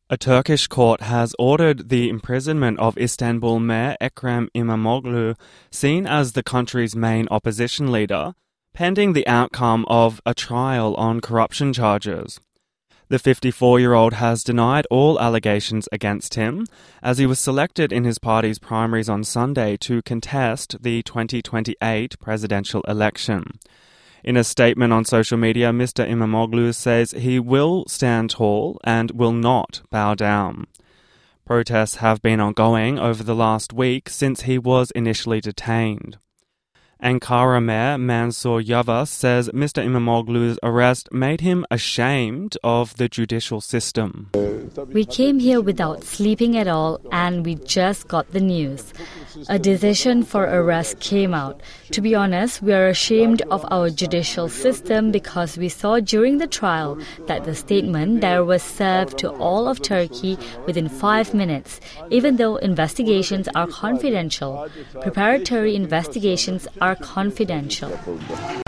A Turkish court has ordered the imprisonment of Istanbul Mayor Ekrem İmamoğlu, seen as the country's main opposition leader, pending the outcome of a trial on corruption charges. The 54-year-old has denied all allegations against him, as he was selected in his party's primaries on Sunday to contest the 2028 presidential election. In a statement on social media, Mr. İmamoğlu says he will stand tall and will not bow down. Protests have been ongoing over the last week since he was initially detained. Ankara Mayor Mansur Yavaş says Mr. İmamoğlu's arrest made him ashamed of the judicial system. We came here without sleeping at all and we just got the news. A decision for arrest came out. To be honest, we are ashamed of our judicial system because we saw during the trial that the statement there was served to all of Turkey within 5 minutes, even though investigations are confidential. Preparatory investigations are confidential.